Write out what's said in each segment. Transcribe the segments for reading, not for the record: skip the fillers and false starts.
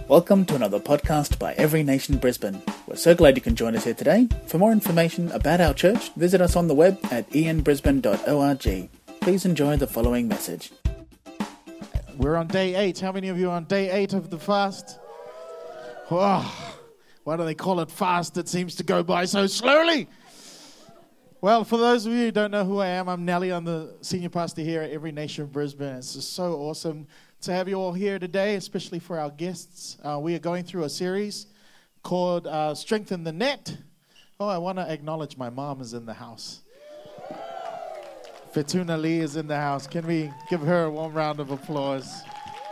Welcome to another podcast by Every Nation Brisbane. We're so glad you can join us here today. For more information about our church, visit us on the web at ianbrisbane.org. Please enjoy the following message. We're on day 8. How many of you are on day 8 of the fast? Oh, why do they call it fast? It seems to go by so slowly. Well, for those of you who don't know who I am, I'm Nelly. I'm the senior pastor here at Every Nation Brisbane. It's just so awesome to have you all here today, especially for our guests. We are going through a series called Strengthen the Net. Oh, I want to acknowledge my mom is in the house. Fetuna Lee is in the house. Can we give her a warm round of applause?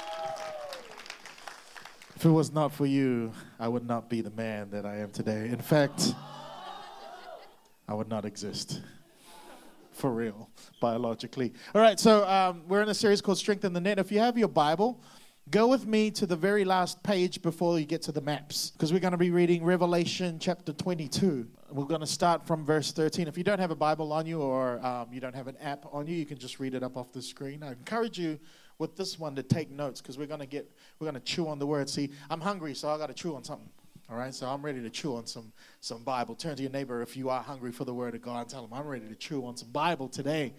If it was not for you, I would not be the man that I am today. In fact, I would not exist. For real, biologically. All right, so we're in a series called Strengthen the Net. If you have your Bible, go with me to the very last page before you get to the maps, because we're going to be reading Revelation chapter 22. We're going to start from verse 13. If you don't have a Bible on you or you don't have an app on you, you can just read it up off the screen. I encourage you with this one to take notes, because we're going to chew on the word. See, I'm hungry, so I got to chew on something. All right, so I'm ready to chew on some Bible. Turn to your neighbor if you are hungry for the word of God and tell him, I'm ready to chew on some Bible today.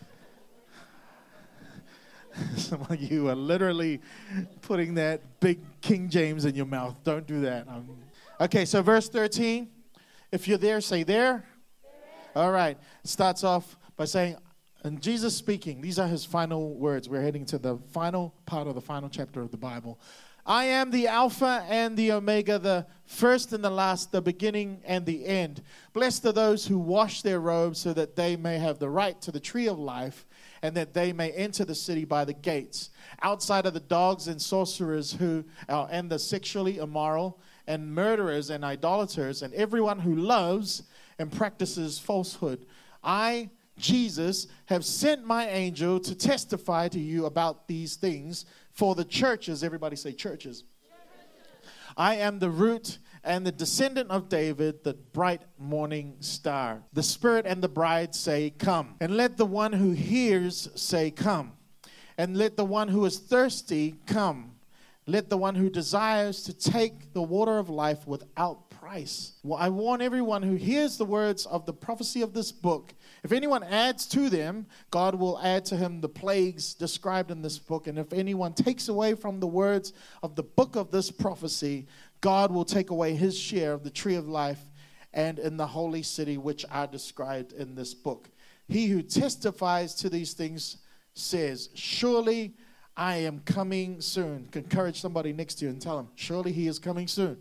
Some of you are literally putting that big King James in your mouth. Don't do that. Okay, so verse 13. If you're there, say there. All right, it starts off by saying, and Jesus speaking, these are his final words. We're heading to the final part of the final chapter of the Bible. I am the Alpha and the Omega, the first and the last, the beginning and the end. Blessed are those who wash their robes so that they may have the right to the tree of life and that they may enter the city by the gates. Outside are the dogs and sorcerers and the sexually immoral and murderers and idolaters and everyone who loves and practices falsehood. I, Jesus, have sent my angel to testify to you about these things for the churches. Everybody say churches. I am the root and the descendant of David, the bright morning star. The Spirit and the bride say, come. And let the one who hears say, come. And let the one who is thirsty come. Let the one who desires to take the water of life without price. Well, I warn everyone who hears the words of the prophecy of this book. If anyone adds to them, God will add to him the plagues described in this book. And if anyone takes away from the words of the book of this prophecy, God will take away his share of the tree of life and in the holy city which are described in this book. He who testifies to these things says, surely I am coming soon. Encourage somebody next to you and tell them, surely he is coming soon.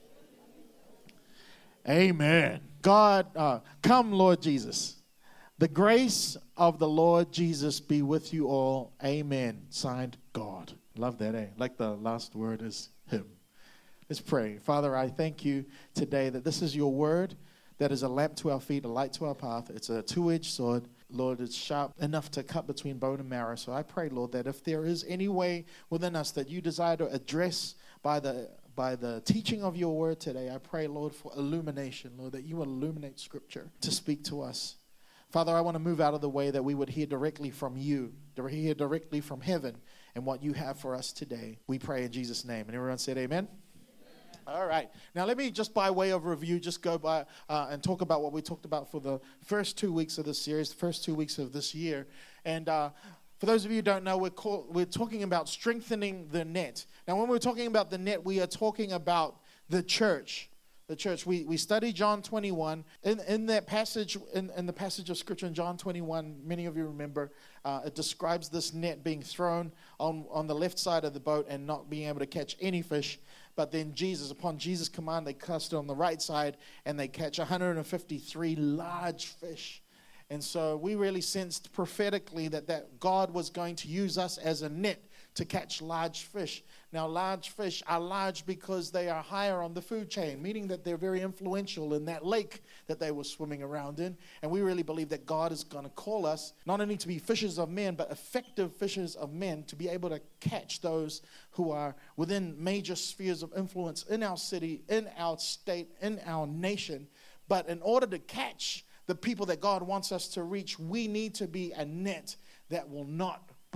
Amen. God, come, Lord Jesus. The grace of the Lord Jesus be with you all. Amen. Signed, God. Love that, eh? Like the last word is him. Let's pray. Father, I thank you today that this is your word, that is a lamp to our feet, a light to our path. It's a two-edged sword. Lord, it's sharp enough to cut between bone and marrow. So I pray, Lord, that if there is any way within us that you desire to address by the teaching of your word today, I pray, Lord, for illumination, Lord, that you will illuminate Scripture to speak to us. Father, I want to move out of the way that we would hear directly from you, to hear directly from heaven and what you have for us today. We pray in Jesus' name. And everyone said amen? All right. Now, let me just by way of review, just go by and talk about what we talked about for the first 2 weeks of this series, the first 2 weeks of this year. And for those of you who don't know, we're talking about strengthening the net. Now, when we're talking about the net, we are talking about the church. The church. We studied John 21. In that passage, in the passage of Scripture in John 21, many of you remember, it describes this net being thrown on the left side of the boat and not being able to catch any fish. But then upon Jesus' command, they cast it on the right side and they catch 153 large fish. And so we really sensed prophetically that God was going to use us as a net to catch large fish. Now, large fish are large because they are higher on the food chain, meaning that they're very influential in that lake that they were swimming around in. And we really believe that God is going to call us not only to be fishers of men, but effective fishers of men, to be able to catch those who are within major spheres of influence in our city, in our state, in our nation. But in order to catch the people that God wants us to reach, we need to be a net that will not break,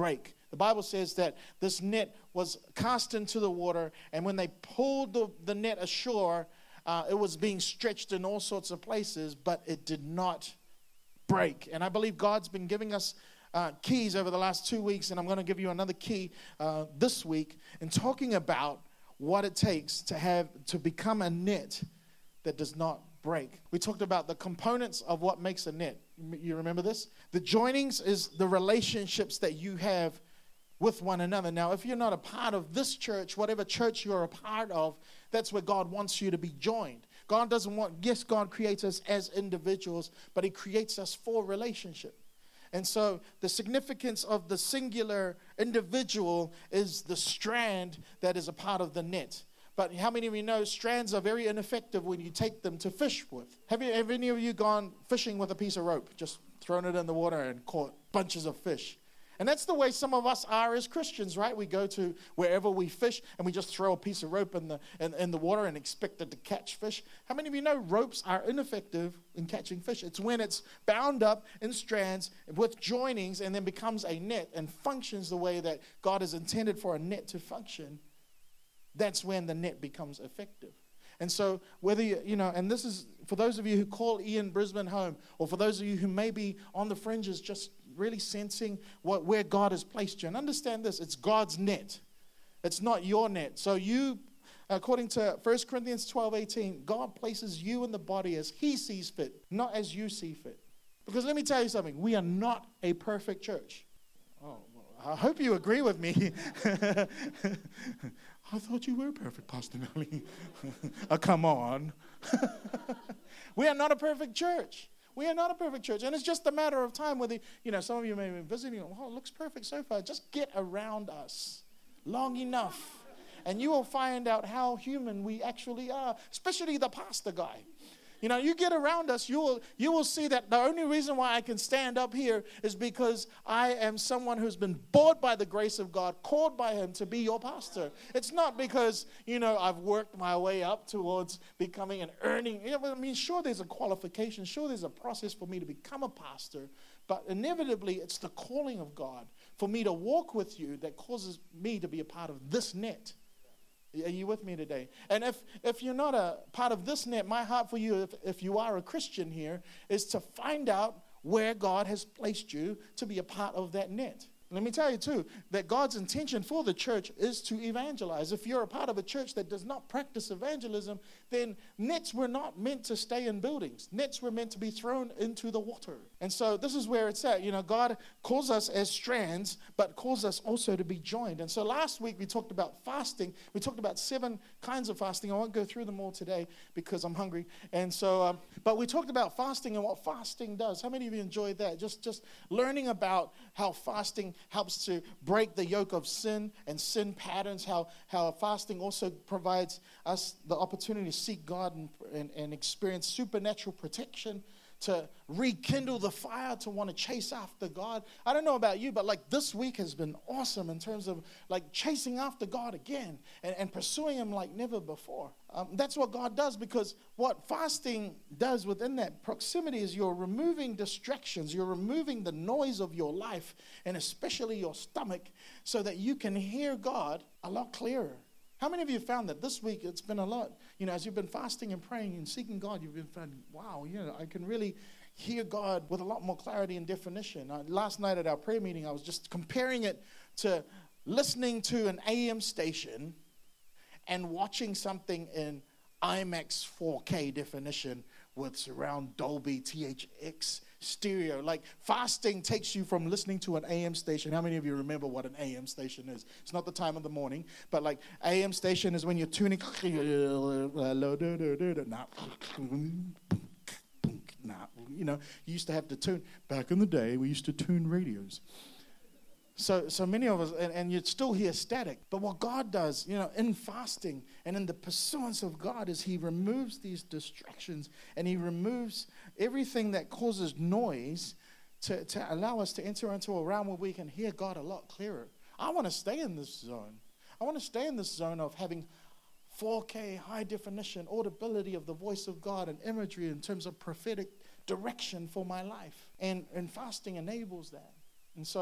The Bible says that this net was cast into the water, and when they pulled the net ashore, it was being stretched in all sorts of places, but it did not break. And I believe God's been giving us keys over the last 2 weeks, and I'm going to give you another key this week in talking about what it takes to become a net that does not break. We talked about the components of what makes a net. You remember this? The joinings is the relationships that you have with one another. Now, if you're not a part of this church, whatever church you're a part of, that's where God wants you to be joined. God doesn't want, yes, God creates us as individuals, but he creates us for relationship. And so the significance of the singular individual is the strand that is a part of the net. But how many of you know strands are very ineffective when you take them to fish with? Have any of you gone fishing with a piece of rope, just thrown it in the water and caught bunches of fish? And that's the way some of us are as Christians, right? We go to wherever we fish and we just throw a piece of rope in the water and expect it to catch fish. How many of you know ropes are ineffective in catching fish? It's when it's bound up in strands with joinings and then becomes a net and functions the way that God has intended for a net to function. That's when the net becomes effective. And so whether and this is for those of you who call Ian Brisbane home, or for those of you who may be on the fringes just really sensing where God has placed you. And understand this, it's God's net. It's not your net. So you, according to 1 Corinthians 12:18, God places you in the body as he sees fit, not as you see fit. Because let me tell you something, we are not a perfect church. Oh, well, I hope you agree with me. I thought you were perfect, Pastor Nelly. Come on. We are not a perfect church. We are not a perfect church. And it's just a matter of time whether, some of you may be visiting, oh, it looks perfect so far. Just get around us long enough. And you will find out how human we actually are, especially the pastor guy. You get around us, you will see that the only reason why I can stand up here is because I am someone who's been bought by the grace of God, called by him to be your pastor. It's not because, I've worked my way up towards becoming and earning. Sure, there's a qualification. Sure, there's a process for me to become a pastor. But inevitably, it's the calling of God for me to walk with you that causes me to be a part of this net. Are you with me today? And if you're not a part of this net, my heart for you, if you are a Christian here, is to find out where God has placed you to be a part of that net. Let me tell you too, that God's intention for the church is to evangelize. If you're a part of a church that does not practice evangelism, then nets were not meant to stay in buildings. Nets were meant to be thrown into the water. And so this is where it's at. God calls us as strands, but calls us also to be joined. And so last week we talked about fasting. We talked about 7 kinds of fasting. I won't go through them all today because I'm hungry. And so, but we talked about fasting and what fasting does. How many of you enjoyed that? Just learning about how fasting helps to break the yoke of sin and sin patterns, how fasting also provides us the opportunity to seek God and experience supernatural protection, to rekindle the fire, to want to chase after God. I don't know about you, but this week has been awesome in terms of chasing after God again and pursuing him like never before. That's what God does, because what fasting does within that proximity is you're removing distractions, you're removing the noise of your life, and especially your stomach, so that you can hear God a lot clearer. How many of you found that this week it's been a lot? As you've been fasting and praying and seeking God, you've been finding, wow, I can really hear God with a lot more clarity and definition. Last night at our prayer meeting, I was just comparing it to listening to an AM station and watching something in IMAX 4K definition with surround Dolby THX stereo. Fasting takes you from listening to an AM station. How many of you remember what an AM station is? It's not the time of the morning, but AM station is when you're tuning. You used to have to tune. Back in the day, we used to tune radios. So many of us, and you'd still hear static. But what God does, in fasting and in the pursuance of God, is he removes these distractions and he removes everything that causes noise to allow us to enter into a realm where we can hear God a lot clearer. I want to stay in this zone. I want to stay in this zone of having 4K, high definition, audibility of the voice of God and imagery in terms of prophetic direction for my life. And fasting enables that. And so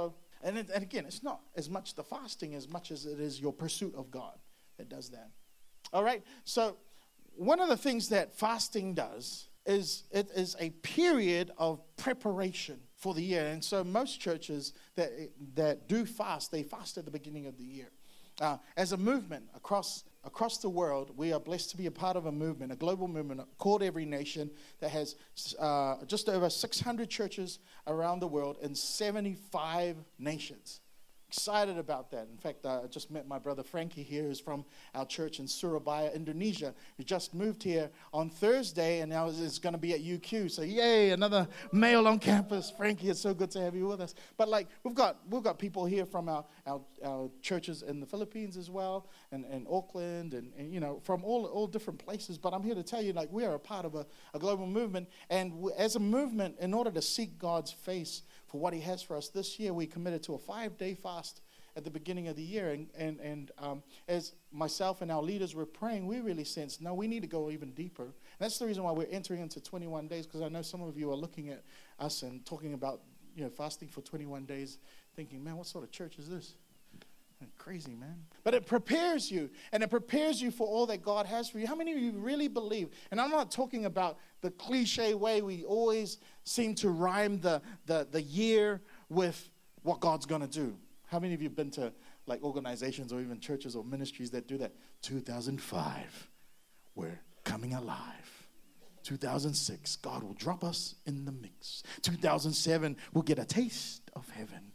And again, it's not as much the fasting as much as it is your pursuit of God that does that. All right? So one of the things that fasting does is it is a period of preparation for the year. And so most churches that do fast, they fast at the beginning of the year. As a movement across the world, we are blessed to be a part of a movement, a global movement called Every Nation that has just over 600 churches around the world in 75 nations. Excited about that. In fact, I just met my brother Frankie here, who's from our church in Surabaya, Indonesia. He just moved here on Thursday, and now is going to be at UQ. So, yay, another male on campus. Frankie, it's so good to have you with us. But we've got people here from our churches in the Philippines as well, and Auckland, and from all different places. But I'm here to tell you, we are a part of a global movement, and as a movement, in order to seek God's face for what He has for us this year, we committed to a 5-day fast at the beginning of the year. And as myself and our leaders were praying, we really sensed, no, we need to go even deeper. And that's the reason why we're entering into 21 days, because I know some of you are looking at us and talking about fasting for 21 days, thinking, man, what sort of church is this? Crazy, man. But it prepares you, and it prepares you for all that God has for you. How many of you really believe? And I'm not talking about the cliche way we always seem to rhyme the year with what God's going to do. How many of you have been to organizations or even churches or ministries that do that? 2005, we're coming alive. 2006, God will drop us in the mix. 2007, we'll get a taste of heaven.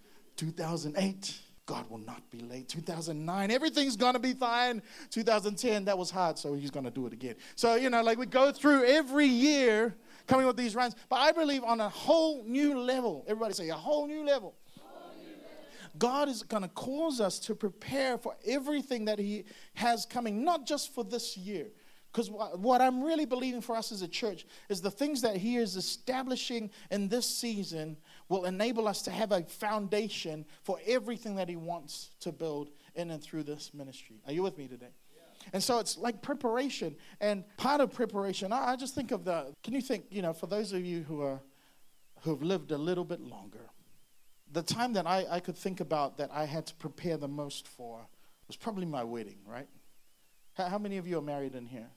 2008, God will not be late. 2009, everything's going to be fine. 2010, that was hard, so He's going to do it again. So, we go through every year coming with these runs. But I believe on a whole new level, everybody say a whole new level. God is going to cause us to prepare for everything that He has coming, not just for this year. Because what I'm really believing for us as a church is the things that He is establishing in this season will enable us to have a foundation for everything that He wants to build in and through this ministry. Are you with me today? Yeah. And so it's like preparation. And part of preparation, I just think of can you think, for those of you who have lived a little bit longer, the time that I could think about that I had to prepare the most for was probably my wedding, right? How many of you are married in here?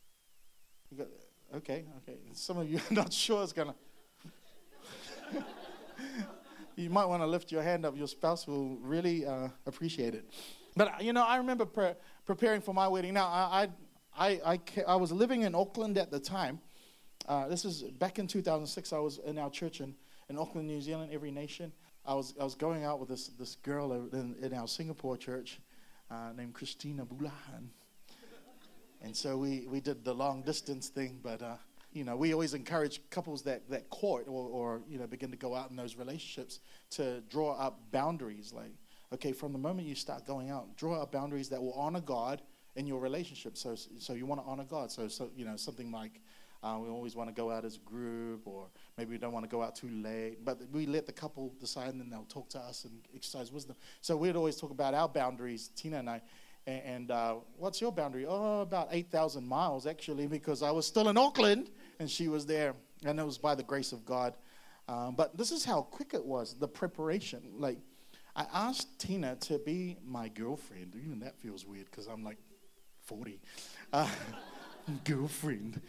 Okay. Some of you are not sure it's going to. You might want to lift your hand up. Your spouse will really appreciate it. But, I remember preparing for my wedding. Now, I was living in Auckland at the time. This is back in 2006. I was in our church in Auckland, New Zealand, Every Nation. I was going out with this girl in our Singapore church named Christina Bulahan. And so we did the long distance thing, but we always encourage couples that court or begin to go out in those relationships to draw up boundaries. Okay, from the moment you start going out, draw up boundaries that will honor God in your relationship. So you want to honor God. So something like we always want to go out as a group, or maybe we don't want to go out too late. But we let the couple decide, and then they'll talk to us and exercise wisdom. So we'd always talk about our boundaries, Tina and I. And what's your boundary? Oh, about 8,000 miles, actually, because I was still in Auckland, and she was there. And it was by the grace of God. But this is how quick it was, the preparation. I asked Tina to be my girlfriend. Even that feels weird, because I'm 40. Girlfriend.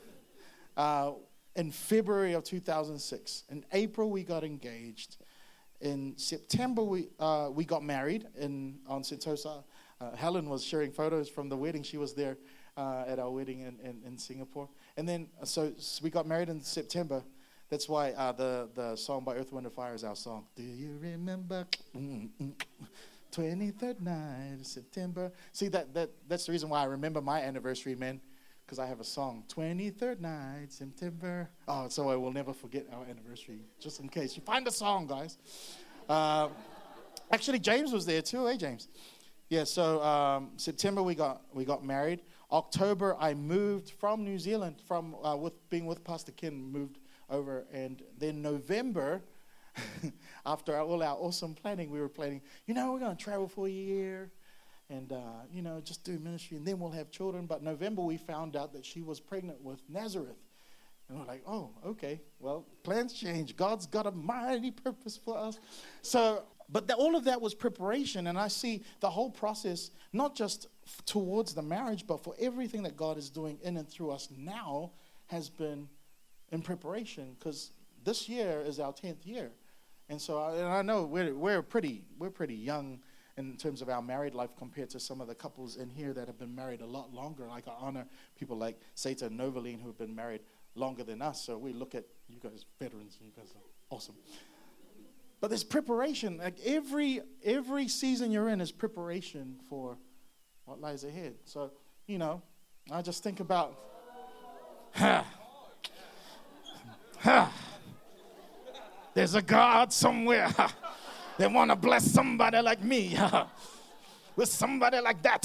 In February of 2006. In April, we got engaged. In September, we got married on Sentosa. Helen was sharing photos from the wedding. She was there at our wedding in Singapore. And then, so we got married in September. That's why the song by Earth, Wind & Fire is our song. Do you remember 23rd night of September? See, that's the reason why I remember my anniversary, man, because I have a song, 23rd night, September. Oh, so I will never forget our anniversary, just in case. You find the song, guys. Actually, James was there too, James? Yeah, so September we got married. October I moved from New Zealand, from being with Pastor Ken, moved over. And then November, after all our awesome planning, we were planning, we're going to travel for a year and, just do ministry, and then we'll have children. But November we found out that she was pregnant with Nazareth. And we're like, oh, okay, well, plans change. God's got a mighty purpose for us. So, but all of that was preparation. And I see the whole process, not just towards the marriage, but for everything that God is doing in and through us now has been in preparation. Because this year is our 10th year. And so I know we're pretty young in terms of our married life compared to some of the couples in here that have been married a lot longer. Like I honor people like Seta and Novaline who have been married longer than us. So we look at you guys, veterans, you guys are awesome. But there's preparation. Like every season you're in is preparation for what lies ahead. So, I just think about, there's a God somewhere that want to bless somebody like me with somebody like that.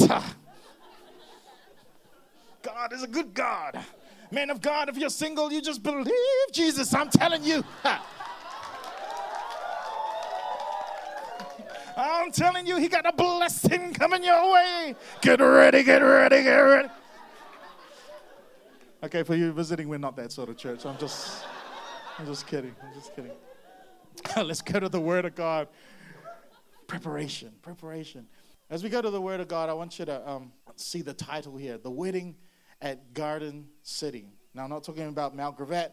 God is a good God. Man of God, if you're single, you just believe Jesus. I'm telling you. I'm telling you, he got a blessing coming your way. Get ready, get ready, get ready. Okay, for you visiting, we're not that sort of church. I'm just kidding. Let's go to the Word of God. Preparation. As we go to the Word of God, I want you to see the title here, The Wedding at Garden City. Now, I'm not talking about Mount Gravatt.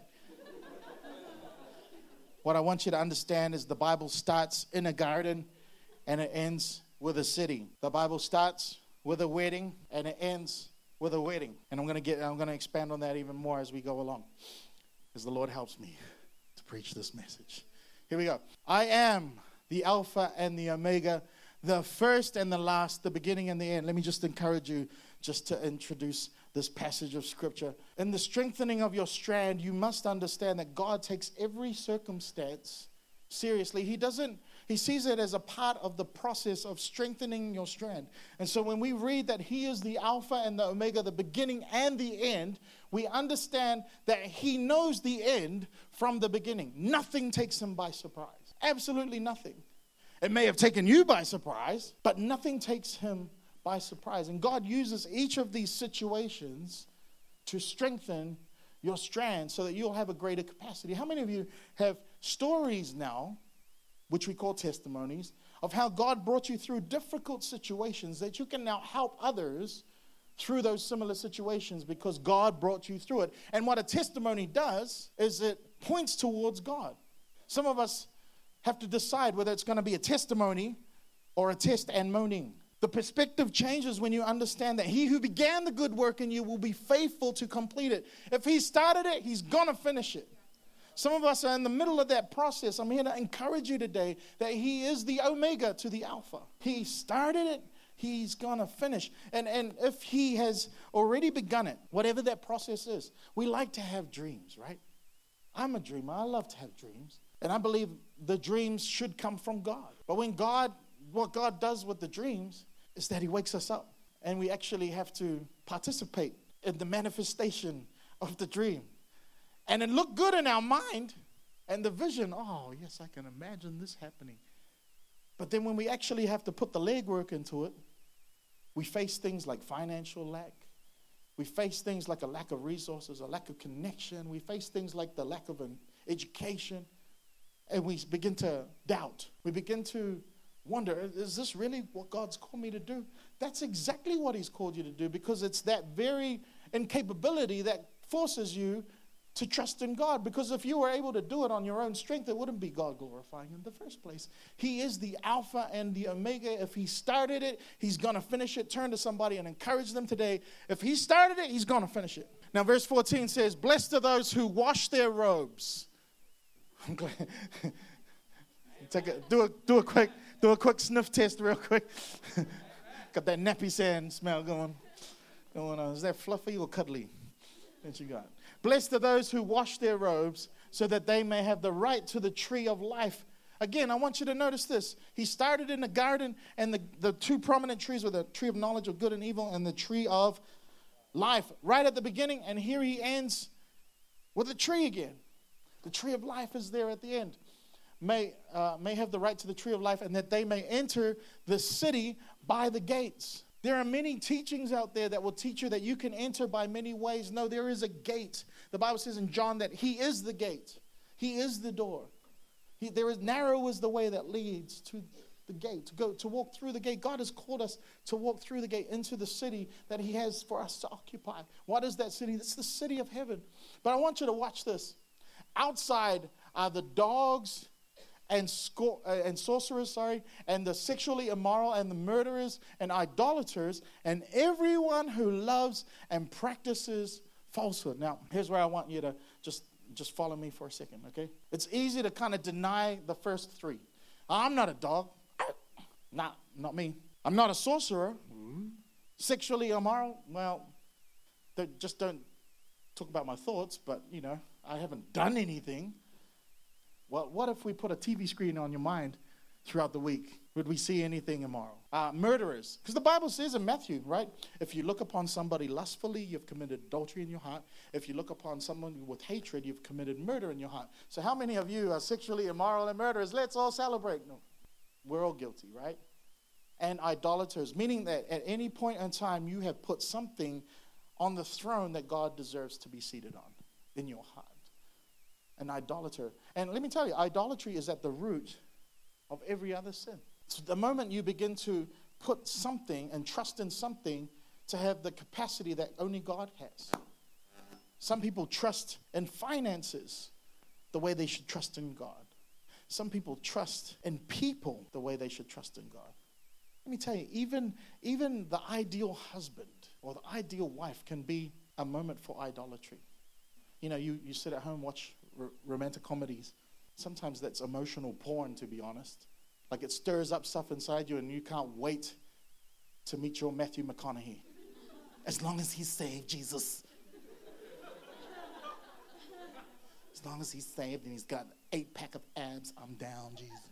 What I want you to understand is the Bible starts in a garden and it ends with a city. The Bible starts with a wedding and it ends with a wedding. And I'm going to expand on that even more as we go along, as the Lord helps me to preach this message. Here we go. I am the Alpha and the Omega, the first and the last, the beginning and the end. Let me just encourage you just to introduce this passage of Scripture. In the strengthening of your strand, you must understand that God takes every circumstance seriously. He sees it as a part of the process of strengthening your strand. And so when we read that he is the Alpha and the Omega, the beginning and the end, we understand that he knows the end from the beginning. Nothing takes him by surprise. Absolutely nothing. It may have taken you by surprise, but nothing takes him by surprise. And God uses each of these situations to strengthen your strand so that you'll have a greater capacity. How many of you have stories now, which we call testimonies, of how God brought you through difficult situations that you can now help others through those similar situations because God brought you through it? And what a testimony does is it points towards God. Some of us have to decide whether it's going to be a testimony or a test and moaning. The perspective changes when you understand that he who began the good work in you will be faithful to complete it. If he started it, he's going to finish it. Some of us are in the middle of that process. I'm here to encourage you today that he is the Omega to the Alpha. He started it, he's going to finish. And if he has already begun it, whatever that process is, we like to have dreams, right? I'm a dreamer. I love to have dreams. And I believe the dreams should come from God. But what God does with the dreams is that he wakes us up. And we actually have to participate in the manifestation of the dream. And it looked good in our mind and the vision. Oh, yes, I can imagine this happening. But then when we actually have to put the legwork into it, we face things like financial lack. We face things like a lack of resources, a lack of connection. We face things like the lack of an education. And we begin to doubt. We begin to wonder, is this really what God's called me to do? That's exactly what he's called you to do, because it's that very incapability that forces you to trust in God. Because if you were able to do it on your own strength, it wouldn't be God glorifying in the first place. He is the Alpha and the Omega. If he started it, he's going to finish it. Turn to somebody and encourage them today. If he started it, he's going to finish it. Now, verse 14 says, blessed are those who wash their robes. I'm glad. Do a quick sniff test real quick. Got that nappy sand smell going on. Is that fluffy or cuddly that you got? Blessed are those who wash their robes so that they may have the right to the tree of life. Again, I want you to notice this. He started in the garden, and the two prominent trees were the tree of knowledge of good and evil and the tree of life right at the beginning. And here he ends with a tree again. The tree of life is there at the end. May have the right to the tree of life, and that they may enter the city by the gates. There are many teachings out there that will teach you that you can enter by many ways. No, there is a gate. The Bible says in John that he is the gate. He is the door. Narrow is the way that leads to the gate, to walk through the gate. God has called us to walk through the gate into the city that he has for us to occupy. What is that city? It's the city of heaven. But I want you to watch this. Outside are the dogs and sorcerers, and the sexually immoral and the murderers and idolaters and everyone who loves and practices falsehood. Now, here's where I want you to just follow me for a second, okay? It's easy to kind of deny the first three. I'm not a dog. Not me. I'm not a sorcerer. Sexually immoral. Well, just don't talk about my thoughts, but, I haven't done anything. Well, what if we put a TV screen on your mind throughout the week? Would we see anything immoral? Murderers. Because the Bible says in Matthew, right? If you look upon somebody lustfully, you've committed adultery in your heart. If you look upon someone with hatred, you've committed murder in your heart. So how many of you are sexually immoral and murderers? Let's all celebrate. No, we're all guilty, right? And idolaters, meaning that at any point in time, you have put something on the throne that God deserves to be seated on in your heart. An idolater. And let me tell you, idolatry is at the root of every other sin. So the moment you begin to put something and trust in something to have the capacity that only God has. Some people trust in finances the way they should trust in God. Some people trust in people the way they should trust in God. Let me tell you, even the ideal husband or the ideal wife can be a moment for idolatry. You sit at home, watch romantic comedies. Sometimes that's emotional porn, to be honest. Like it stirs up stuff inside you and you can't wait to meet your Matthew McConaughey. As long as he's saved, Jesus. As long as he's saved and he's got 8-pack of abs, I'm down, Jesus.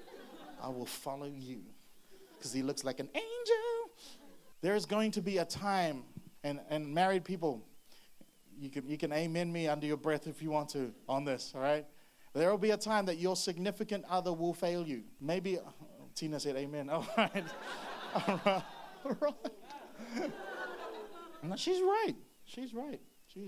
I will follow you. Because he looks like an angel. There's going to be a time, and married people, you can amen me under your breath if you want to on this, all right? There will be a time that your significant other will fail you. Maybe, Tina said amen. All right. All right. No, she's right. She's right.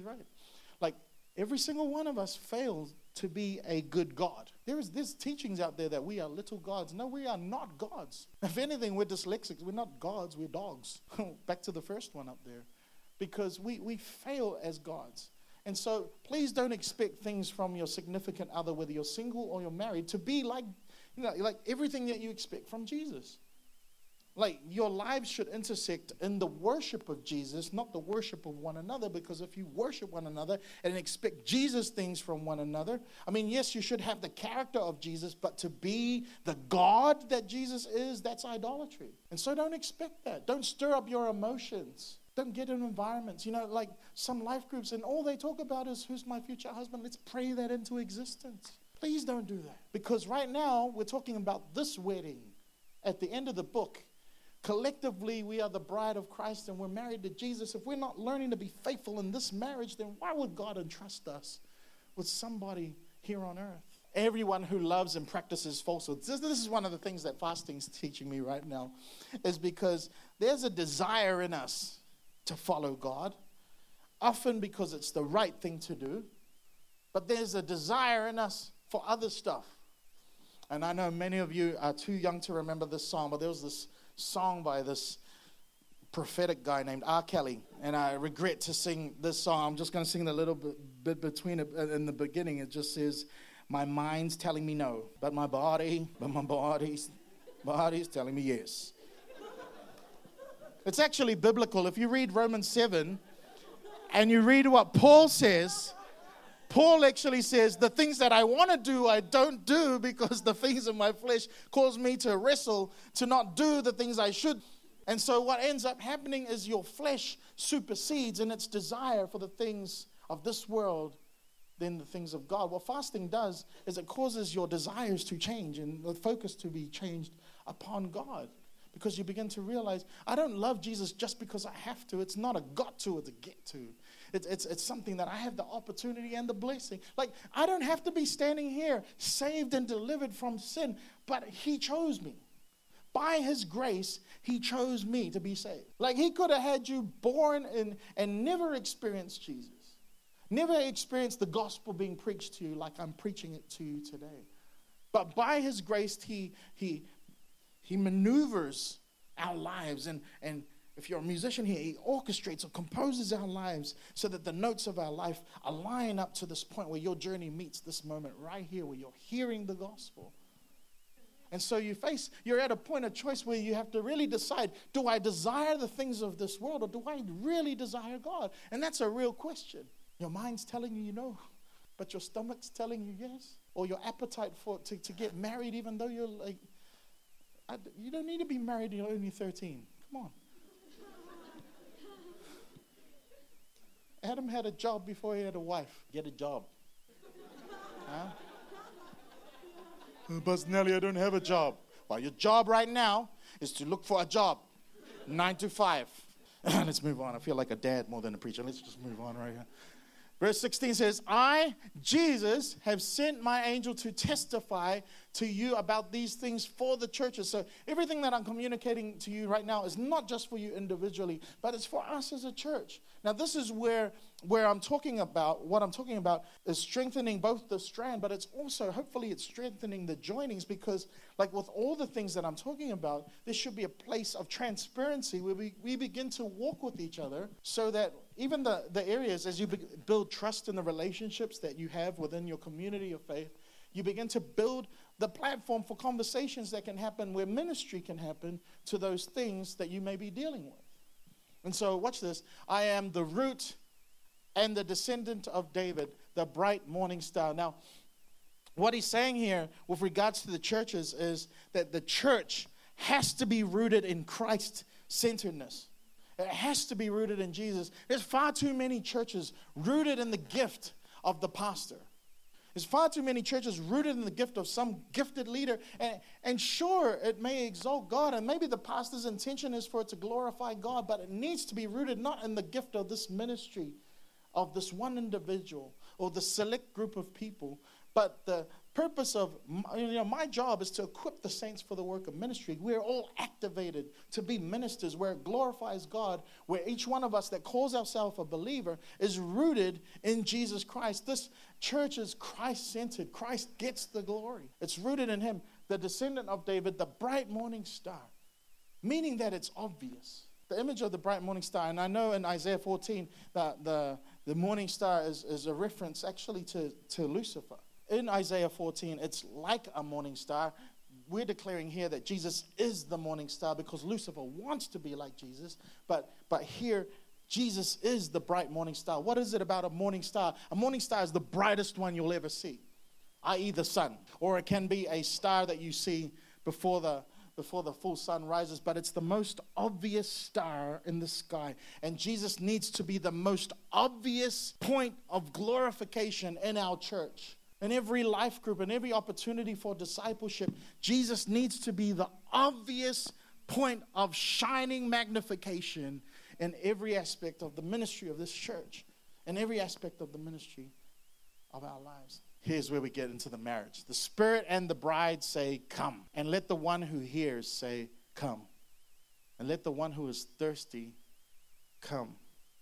Like, every single one of us fails to be a good God. There's teachings out there that we are little gods. No, we are not gods. If anything, we're dyslexics. We're not gods, we're dogs. Back to the first one up there. Because we fail as gods. And so please don't expect things from your significant other, whether you're single or you're married, to be like everything that you expect from Jesus. Like your lives should intersect in the worship of Jesus, not the worship of one another, because if you worship one another and expect Jesus things from one another, yes, you should have the character of Jesus, but to be the God that Jesus is, that's idolatry. And so don't expect that. Don't stir up your emotions. Don't get in environments, like some life groups, and all they talk about is who's my future husband. Let's pray that into existence. Please don't do that. Because right now, we're talking about this wedding. At the end of the book, collectively, we are the bride of Christ and we're married to Jesus. If we're not learning to be faithful in this marriage, then why would God entrust us with somebody here on earth? Everyone who loves and practices falsehood. This is one of the things that fasting's teaching me right now, is because there's a desire in us to follow God, often because it's the right thing to do, but there's a desire in us for other stuff. And I know many of you are too young to remember this song, but there was this song by this prophetic guy named R. Kelly, and I regret to sing this song. I'm just going to sing a little bit between it. In the beginning, it just says, my mind's telling me no, but my body's telling me yes. It's actually biblical. If you read Romans 7 and you read what Paul says, Paul actually says, the things that I want to do, I don't do because the things in my flesh cause me to wrestle to not do the things I should. And so what ends up happening is your flesh supersedes in its desire for the things of this world than the things of God. What fasting does is it causes your desires to change and the focus to be changed upon God. Because you begin to realize, I don't love Jesus just because I have to. It's not a got to, it's a get to. It's something that I have the opportunity and the blessing. Like, I don't have to be standing here saved and delivered from sin, but he chose me. By his grace, he chose me to be saved. Like, he could have had you born and never experienced Jesus. never experienced the gospel being preached to you like I'm preaching it to you today. But by his grace, he maneuvers our lives. And if you're a musician here, he orchestrates or composes our lives so that the notes of our life align up to this point where your journey meets this moment right here where you're hearing the gospel. And so you're at a point of choice where you have to really decide, do I desire the things of this world or do I really desire God? And that's a real question. Your mind's telling you no, but your stomach's telling you yes. Or your appetite to get married even though you're like, you don't need to be married, you're only 13. Come on. Adam had a job before he had a wife. Get a job. Huh? But Nelly, I don't have a job. Well, your job right now is to look for a job. 9 to 5. Let's move on. I feel like a dad more than a preacher. Let's just move on right here. Verse 16 says, I, Jesus, have sent my angel to testify to you about these things for the churches. So everything that I'm communicating to you right now is not just for you individually, but it's for us as a church. Now, this is where I'm talking about, what I'm talking about is strengthening both the strand, but it's also, hopefully it's strengthening the joinings, because like with all the things that I'm talking about, there should be a place of transparency where we begin to walk with each other so that even the areas, as you build trust in the relationships that you have within your community of faith, you begin to build the platform for conversations that can happen, where ministry can happen to those things that you may be dealing with. And so watch this. I am the root and the descendant of David, the bright morning star. Now, what he's saying here with regards to the churches is that the church has to be rooted in Christ-centeredness. It has to be rooted in Jesus. There's far too many churches rooted in the gift of the pastor. There's far too many churches rooted in the gift of some gifted leader. And sure, it may exalt God, and maybe the pastor's intention is for it to glorify God, but it needs to be rooted not in the gift of this ministry, of this one individual, or the select group of people, but the purpose of, my job is to equip the saints for the work of ministry. We're all activated to be ministers where it glorifies God, where each one of us that calls ourselves a believer is rooted in Jesus Christ. This church is Christ-centered. Christ gets the glory. It's rooted in him, the descendant of David, the bright morning star, meaning that it's obvious. The image of the bright morning star, and I know in Isaiah 14 that the morning star is a reference actually to Lucifer. In Isaiah 14, it's like a morning star. We're declaring here that Jesus is the morning star because Lucifer wants to be like Jesus. But here, Jesus is the bright morning star. What is it about a morning star? A morning star is the brightest one you'll ever see, i.e. the sun. Or it can be a star that you see before the full sun rises, but it's the most obvious star in the sky. And Jesus needs to be the most obvious point of glorification in our church. In every life group, in every opportunity for discipleship, Jesus needs to be the obvious point of shining magnification in every aspect of the ministry of this church, in every aspect of the ministry of our lives. Here's where we get into the marriage. The Spirit and the bride say, come. And let the one who hears say, come. And let the one who is thirsty come.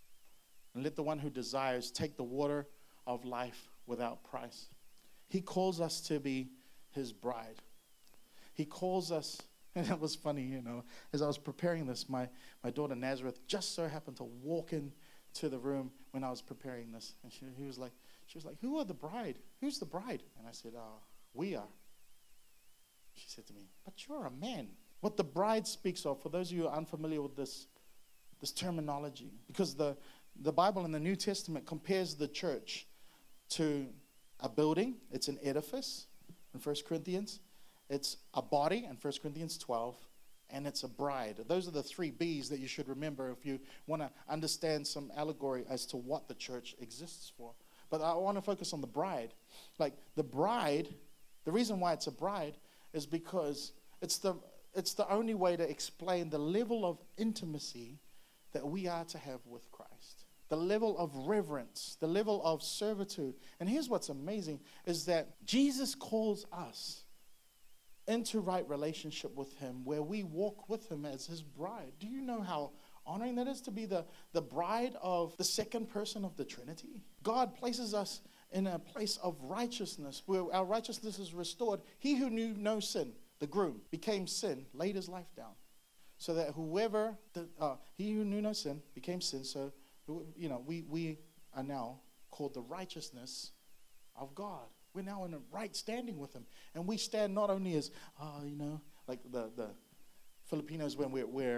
And let the one who desires take the water of life without price. He calls us to be his bride. He calls us, and it was funny, as I was preparing this, my daughter Nazareth just so happened to walk into the room when I was preparing this. And she was like, who are the bride? Who's the bride? And I said, we are. She said to me, but you're a man. What the bride speaks of, for those of you who are unfamiliar with this terminology, because the Bible in the New Testament compares the church to a building. It's an edifice in 1 Corinthians. It's a body in 1 Corinthians 12. And it's a bride. Those are the 3 B's that you should remember if you want to understand some allegory as to what the church exists for. But I want to focus on the bride. Like the bride, the reason why it's a bride is because it's the only way to explain the level of intimacy that we are to have with Christ. The level of reverence, the level of servitude. And here's what's amazing is that Jesus calls us into right relationship with him where we walk with him as his bride. Do you know how honoring that is to be the bride of the second person of the Trinity. God places us in a place of righteousness where our righteousness is restored. He who knew no sin, the groom, became sin, laid his life down. So that he who knew no sin became sin. So, we are now called the righteousness of God. We're now in a right standing with him. And we stand not only as, like the Filipinos when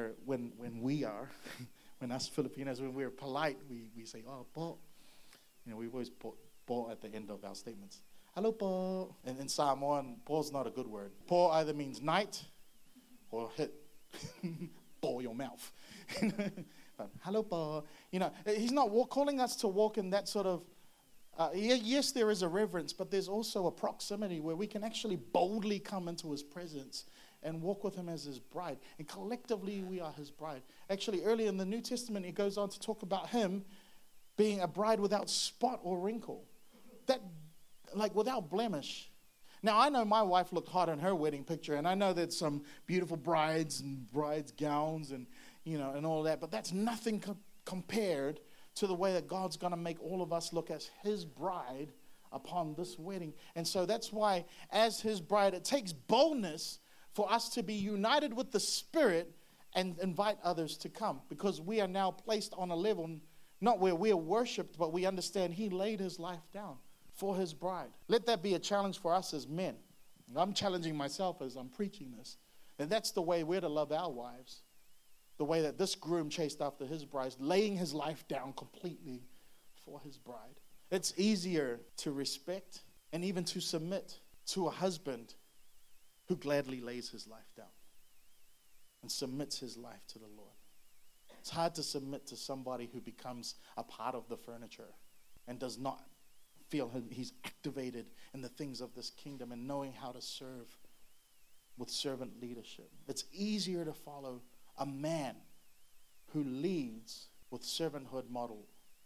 us Filipinos, when we're polite, we say, oh, po. We always po at the end of our statements. Hello, po. And in Samoan, po's not a good word. Po either means night or hit. Po your mouth. Hello, po. He's not calling us to walk in that sort of, yes, there is a reverence, but there's also a proximity where we can actually boldly come into his presence and walk with him as his bride. And collectively, we are his bride. Actually, early in the New Testament, it goes on to talk about him being a bride without spot or wrinkle. That, like, without blemish. Now, I know my wife looked hot in her wedding picture, and I know there's some beautiful brides and brides' gowns and, and all that, but that's nothing compared to the way that God's going to make all of us look as his bride upon this wedding. And so that's why, as his bride, it takes boldness for us to be united with the Spirit and invite others to come, because we are now placed on a level not where we are worshipped, but we understand he laid his life down for his bride. Let that be a challenge for us as men. And I'm challenging myself as I'm preaching this. And that's the way we're to love our wives. The way that this groom chased after his bride, laying his life down completely for his bride. It's easier to respect and even to submit to a husband who gladly lays his life down and submits his life to the Lord. It's hard to submit to somebody who becomes a part of the furniture and does not feel he's activated in the things of this kingdom and knowing how to serve with servant leadership. It's easier to follow a man who leads with the servanthood model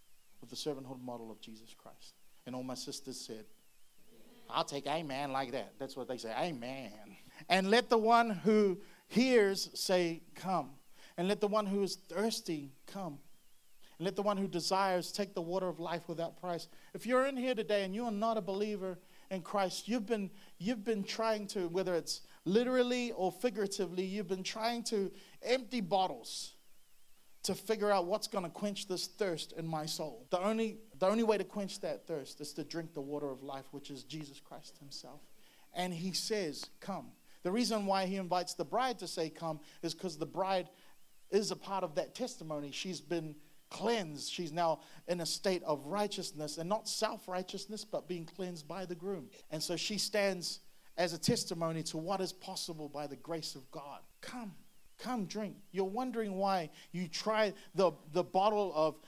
of Jesus Christ. And all my sisters said, I'll take amen like that. That's what they say, amen. And let the one who hears say, come. And let the one who is thirsty come. And let the one who desires take the water of life without price. If you're in here today and you are not a believer in Christ, you've been trying to, whether it's literally or figuratively, you've been trying to empty bottles to figure out what's going to quench this thirst in my soul. The only way to quench that thirst is to drink the water of life, which is Jesus Christ himself. And he says, come. The reason why he invites the bride to say come is because the bride is a part of that testimony. She's been cleansed. She's now in a state of righteousness, and not self-righteousness, but being cleansed by the groom. And so she stands as a testimony to what is possible by the grace of God. Come drink. You're wondering why you try the bottle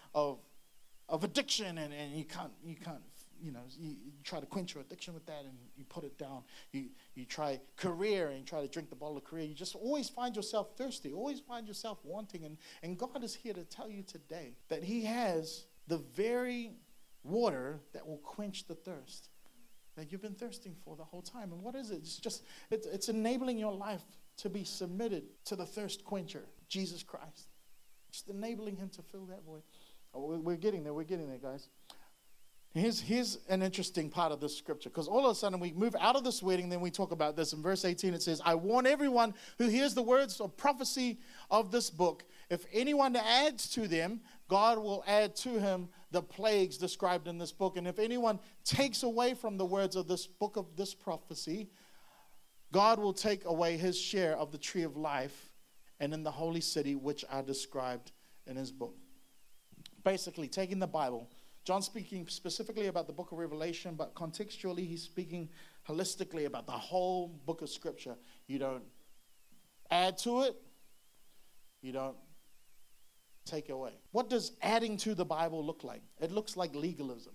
of addiction and you can't you try to quench your addiction with that and you put it down. You try career and you try to drink the bottle of career. You just always find yourself thirsty, always find yourself wanting. And God is here to tell you today that he has the very water that will quench the thirst that you've been thirsting for the whole time. And what is it? It's enabling your life to be submitted to the thirst quencher, Jesus Christ. Just enabling him to fill that void. Oh, we're getting there, guys. Here's an interesting part of this scripture, because all of a sudden we move out of this wedding, then we talk about this. In verse 18 it says, I warn everyone who hears the words of prophecy of this book. If anyone adds to them, God will add to him the plagues described in this book. And if anyone takes away from the words of this book of this prophecy, God will take away his share of the tree of life and in the holy city which are described in his book. Basically, taking the Bible, John's speaking specifically about the book of Revelation, but contextually he's speaking holistically about the whole book of Scripture. You don't add to it. You don't take away. What does adding to the Bible look like? It looks like legalism.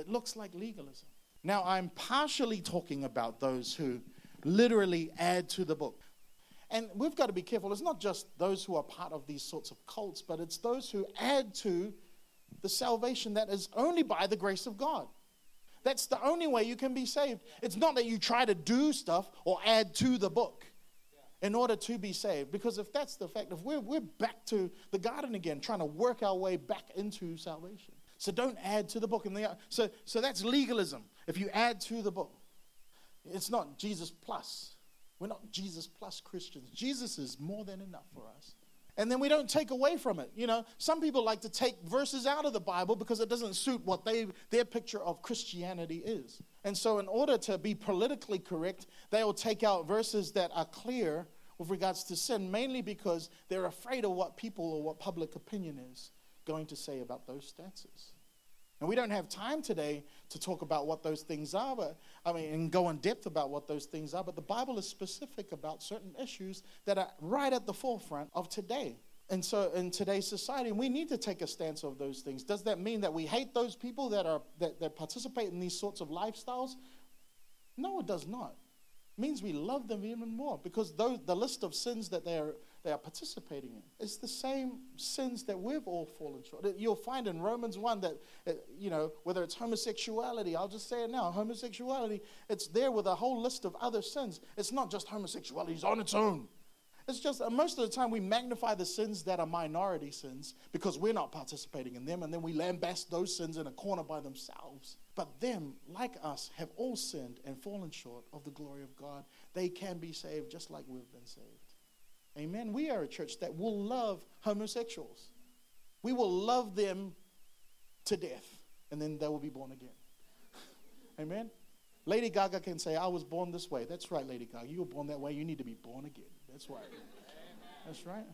Now, I'm partially talking about those who literally add to the book. And we've got to be careful. It's not just those who are part of these sorts of cults, but it's those who add to the salvation that is only by the grace of God. That's the only way you can be saved. It's not that you try to do stuff or add to the book. in order to be saved. Because if that's the fact, if we're back to the garden again, trying to work our way back into salvation. So don't add to the book. So that's legalism. If you add to the book, it's not Jesus plus. We're not Jesus plus Christians. Jesus is more than enough for us. And then we don't take away from it. You know, some people like to take verses out of the Bible because it doesn't suit what their picture of Christianity is. And so in order to be politically correct, they will take out verses that are clear with regards to sin, mainly because they're afraid of what people or what public opinion is going to say about those stances. And we don't have time today to talk about what those things are, and go in depth about what those things are. But the Bible is specific about certain issues that are right at the forefront of today. And so in today's society, we need to take a stance of those things. Does that mean that we hate those people that participate in these sorts of lifestyles? No, it does not. It means we love them even more, because the list of sins that they are participating in is the same sins that we've all fallen short. You'll find in Romans 1 that, whether it's homosexuality, I'll just say it now, homosexuality, it's there with a whole list of other sins. It's not just homosexuality on its own. It's just most of the time we magnify the sins that are minority sins because we're not participating in them, and then we lambast those sins in a corner by themselves. But them, like us, have all sinned and fallen short of the glory of God. They can be saved just like we've been saved. Amen. We are a church that will love homosexuals. We will love them to death, and then they will be born again. Amen. Lady Gaga can say, I was born this way. That's right, Lady Gaga. You were born that way. You need to be born again. That's right. That's right.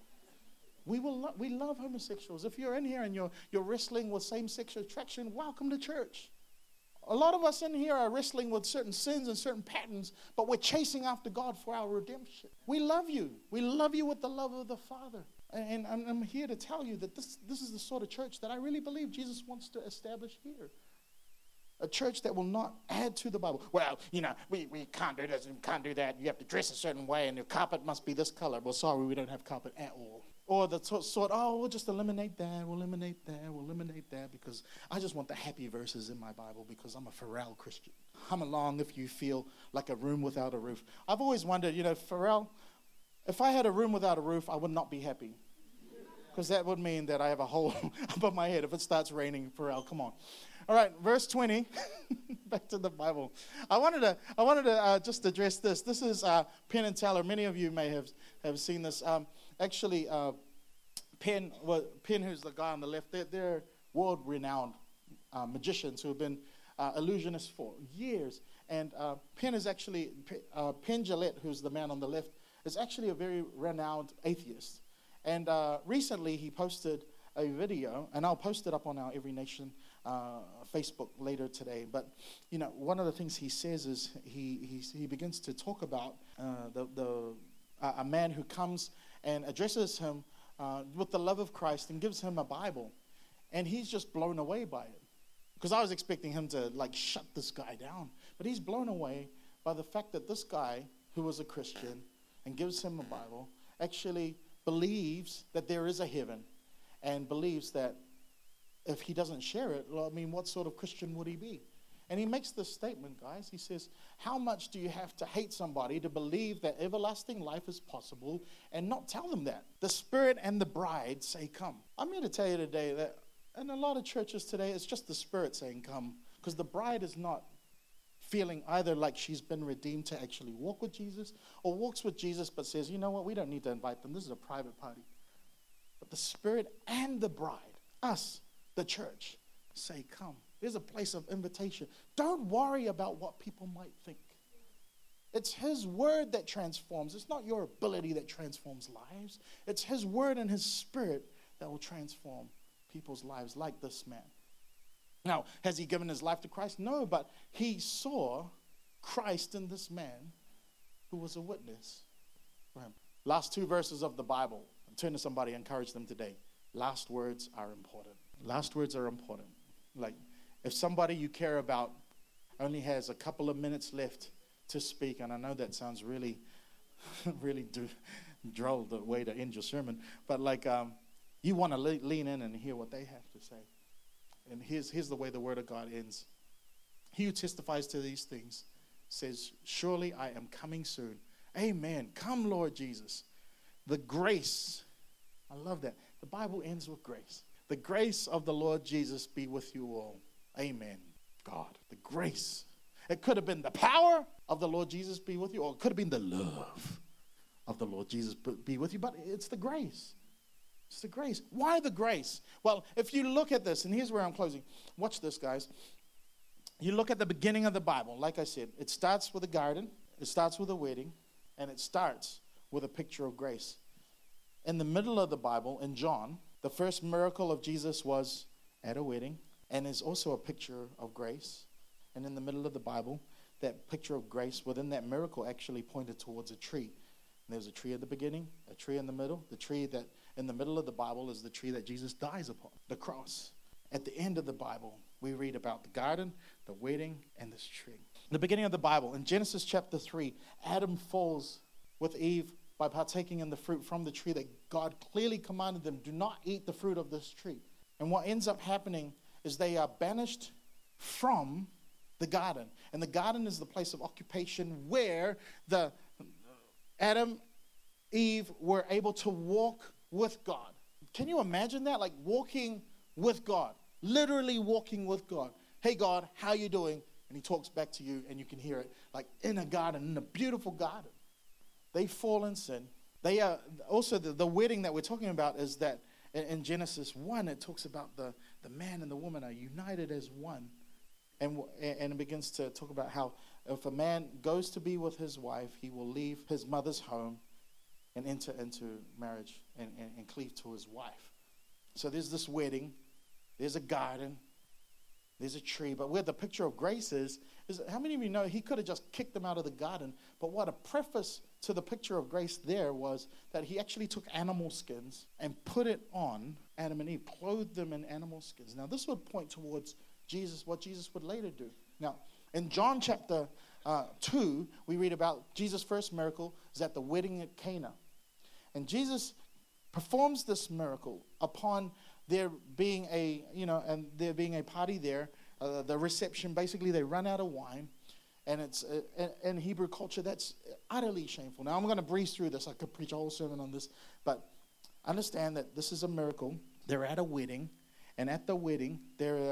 We love homosexuals. If you're in here and you're wrestling with same-sex attraction, welcome to church. A lot of us in here are wrestling with certain sins and certain patterns, but we're chasing after God for our redemption. We love you. We love you with the love of the Father. And I'm here to tell you that this is the sort of church that I really believe Jesus wants to establish here. A church that will not add to the Bible. Well, we can't do this and we can't do that. You have to dress a certain way and your carpet must be this color. Well, sorry, we don't have carpet at all. Or the sort, we'll just eliminate that, we'll eliminate that because I just want the happy verses in my Bible because I'm a Pharrell Christian. Come along if you feel like a room without a roof. I've always wondered, Pharrell, if I had a room without a roof, I would not be happy. Because that would mean that I have a hole above my head if it starts raining. Pharrell, come on. All right, verse 20. Back to the Bible. I wanted to just address this. This is Penn and Teller. Many of you may have seen this. Actually, Penn, who's the guy on the left, they're world-renowned magicians who have been illusionists for years. And Penn is actually, Penn Jillette, who's the man on the left, is actually a very renowned atheist. And recently he posted a video, and I'll post it up on our Every Nation Facebook later today. But one of the things he says is he begins to talk about a man who comes and addresses him with the love of Christ and gives him a Bible, and he's just blown away by it. Because I was expecting him to shut this guy down, but he's blown away by the fact that this guy who was a Christian and gives him a Bible actually believes that there is a heaven, and believes that if he doesn't share it, what sort of Christian would he be? And he makes this statement, guys. He says, how much do you have to hate somebody to believe that everlasting life is possible and not tell them that? The Spirit and the bride say, come. I'm here to tell you today that in a lot of churches today, it's just the Spirit saying, come, because the bride is not feeling either like she's been redeemed to actually walk with Jesus, or walks with Jesus but says, you know what, we don't need to invite them. This is a private party. But the Spirit and the bride, us, the church, say, come. There's a place of invitation. Don't worry about what people might think. It's His word that transforms. It's not your ability that transforms lives. It's His word and His Spirit that will transform people's lives, like this man. Now, has he given his life to Christ? No, but he saw Christ in this man who was a witness for him. Last two verses of the Bible. Turn to somebody, encourage them today. Last words are important. Last words are important. If somebody you care about only has a couple of minutes left to speak, and I know that sounds really, really droll the way to end your sermon, but you want to lean in and hear what they have to say. And here's the way the Word of God ends. He who testifies to these things says, surely I am coming soon, Amen. Come, Lord Jesus. The grace. I love that. The Bible ends with grace. The grace of the Lord Jesus be with you all. Amen. God, the grace. It could have been the power of the Lord Jesus be with you, or it could have been the love of the Lord Jesus be with you, but it's the grace. It's the grace. Why the grace? Well, if you look at this, and here's where I'm closing. Watch this, guys. You look at the beginning of the Bible. Like I said, it starts with a garden, it starts with a wedding, and it starts with a picture of grace. In the middle of the Bible, in John, the first miracle of Jesus was at a wedding, and is also a picture of grace. And in the middle of the Bible, that picture of grace within that miracle actually pointed towards a tree. And there's a tree at the beginning, a tree in the middle. The tree that in the middle of the Bible is the tree that Jesus dies upon, the cross. At the end of the Bible, we read about the garden, the wedding, and this tree. In the beginning of the Bible, in Genesis chapter 3, Adam falls with Eve by partaking in the fruit from the tree that God clearly commanded them, do not eat the fruit of this tree. And what ends up happening is they are banished from the garden. And the garden is the place of occupation where the Adam, Eve were able to walk with God. Can you imagine that? Like walking with God. Literally walking with God. Hey God, how you doing? And he talks back to you and you can hear it. Like in a garden, in a beautiful garden. They fall in sin. They are also the wedding that we're talking about is that in Genesis 1, it talks about the man and the woman are united as one. And it begins to talk about how if a man goes to be with his wife, he will leave his mother's home and enter into marriage and cleave to his wife. So there's this wedding, there's a garden, there's a tree. But where the picture of grace is how many of you know he could have just kicked them out of the garden? But what a preface to the picture of grace there was that he actually took animal skins and put it on Adam and Eve, clothed them in animal skins. Now this would point towards Jesus, what Jesus would later do. Now, in John chapter 2, we read about Jesus' first miracle is at the wedding at Cana. And Jesus performs this miracle upon there being a party there, the reception. Basically, they run out of wine, and it's in Hebrew culture that's utterly shameful. Now, I'm going to breeze through this. I could preach a whole sermon on this, but understand that this is a miracle. They're at a wedding, and at the wedding,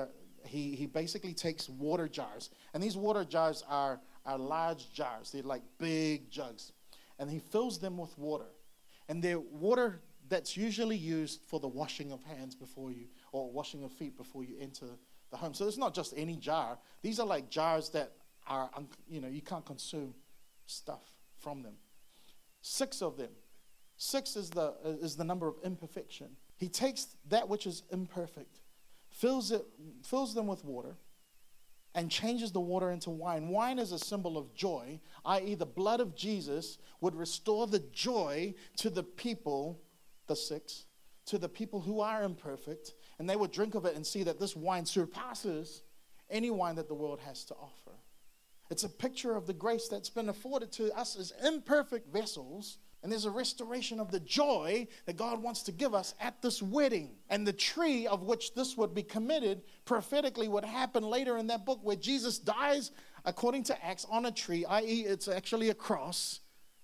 he basically takes water jars, and these water jars are large jars. They're like big jugs, and he fills them with water, and they're water that's usually used for the washing of hands before you, or washing of feet before you enter the home. So it's not just any jar. These are like jars that are, you can't consume stuff from them. 6 of them. 6 is the number of imperfection. He takes that which is imperfect, fills them with water, and changes the water into wine. Wine is a symbol of joy, i.e. the blood of Jesus would restore the joy to the people, the 6, to the people who are imperfect, and they would drink of it and see that this wine surpasses any wine that the world has to offer. It's a picture of the grace that's been afforded to us as imperfect vessels. And there's a restoration of the joy that God wants to give us at this wedding. And the tree of which this would be committed prophetically would happen later in that book where Jesus dies, according to Acts, on a tree, i.e. it's actually a cross.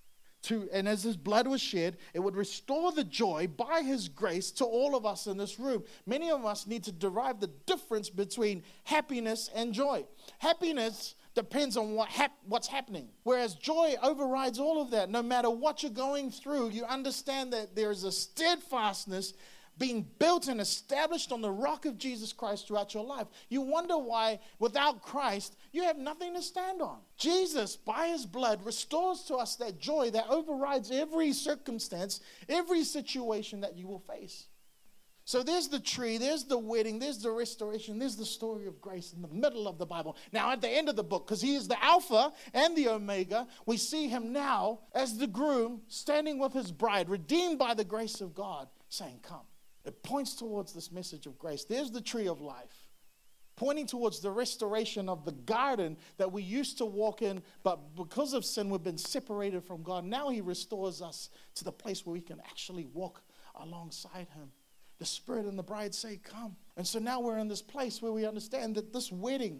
And as his blood was shed, it would restore the joy by his grace to all of us in this room. Many of us need to derive the difference between happiness and joy. Happiness depends on what's happening. Whereas joy overrides all of that. No matter what you're going through, you understand that there is a steadfastness being built and established on the rock of Jesus Christ throughout your life. You wonder why, without Christ, you have nothing to stand on. Jesus, by his blood, restores to us that joy that overrides every circumstance, every situation that you will face. So there's the tree, there's the wedding, there's the restoration, there's the story of grace in the middle of the Bible. Now at the end of the book, because he is the Alpha and the Omega, we see him now as the groom standing with his bride, redeemed by the grace of God, saying, come. It points towards this message of grace. There's the tree of life, pointing towards the restoration of the garden that we used to walk in, but because of sin, we've been separated from God. Now he restores us to the place where we can actually walk alongside him. The Spirit and the bride say, come. And so now we're in this place where we understand that this wedding,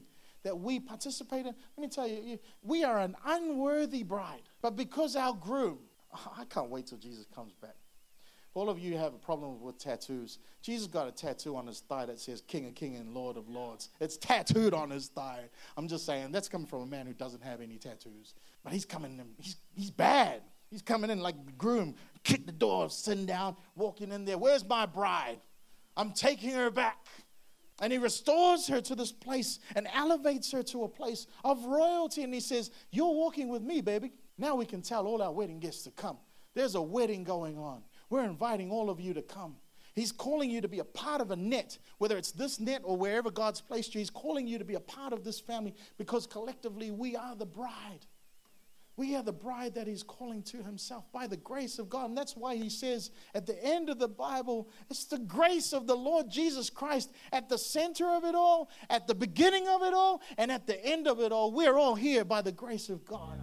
that we participate in, let me tell you, we are an unworthy bride. But because our groom, I can't wait till Jesus comes back. All of you have a problem with tattoos. Jesus got a tattoo on his thigh that says King of Kings and Lord of Lords. It's tattooed on his thigh. I'm just saying, that's coming from a man who doesn't have any tattoos. But he's coming in, he's bad. He's coming in like the groom, kick the door, sitting down, walking in there. Where's my bride? I'm taking her back. And he restores her to this place and elevates her to a place of royalty. And he says, you're walking with me, baby. Now we can tell all our wedding guests to come. There's a wedding going on. We're inviting all of you to come. He's calling you to be a part of a net, whether it's this net or wherever God's placed you. He's calling you to be a part of this family because collectively we are the bride. We are the bride that he's calling to himself by the grace of God. And that's why he says at the end of the Bible, it's the grace of the Lord Jesus Christ at the center of it all, at the beginning of it all, and at the end of it all. We're all here by the grace of God.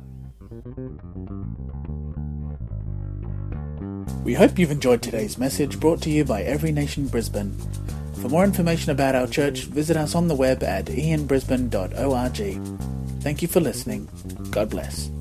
We hope you've enjoyed today's message brought to you by Every Nation Brisbane. For more information about our church, visit us on the web at ianbrisbane.org. Thank you for listening. God bless.